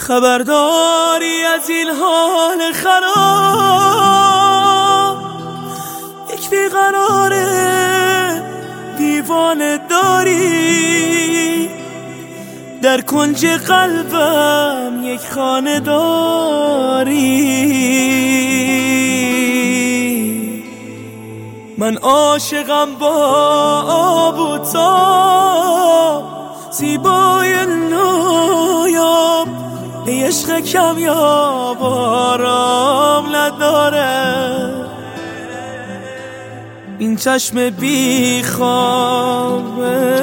خبرداری از این حال خراب، یک بیقراره دیوانه داری، در کنج قلبم یک خانه داری. من عاشقم با آب و تاب، زیبای نایاب، ای عشق کمیاب آرام نداره. این چشم بی خوابه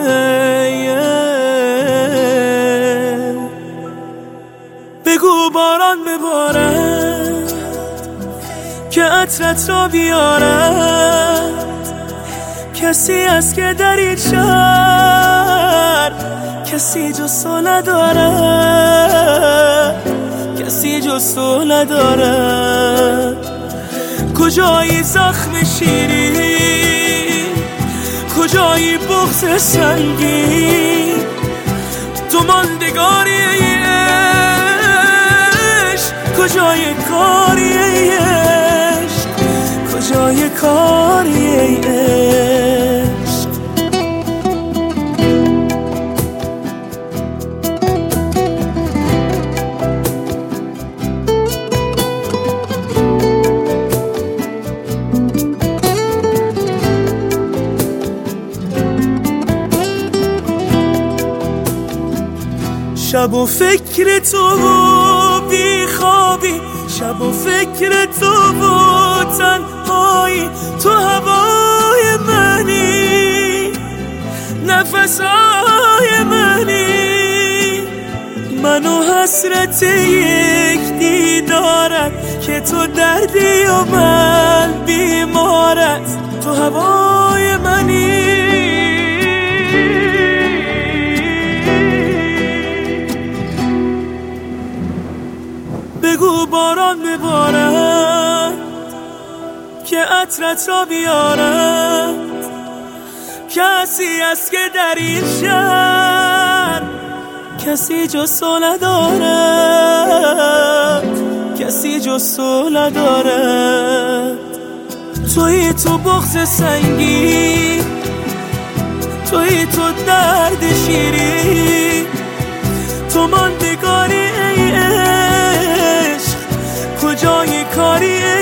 بگو باران ببارد که عطرت را بیارد. کسی است که در این شهر کسی جز تو نداره، کسی جز تو نداره. کجایی زخم شیرین، کجایی بغض سنگین، تو ماندگاری عشق، کجای کاری عشق، کجای کاری عشق. شب و فکر تو و بی خوابی، شب و فکر تو و تنهایی، تو هوای منی، نفسهای منی، منو حسرت یک دیدارت که تو دردی و من بیمارت، تو هوای منی. بگو باران ببارد که عطرت را بیارد. کسی است که در این شهر کسی جز تو ندارد، کسی جز تو ندارد. تویی تو بغض سنگین، تویی تو درد شیرین، تو ماندگاری ای عشق، کجای کاری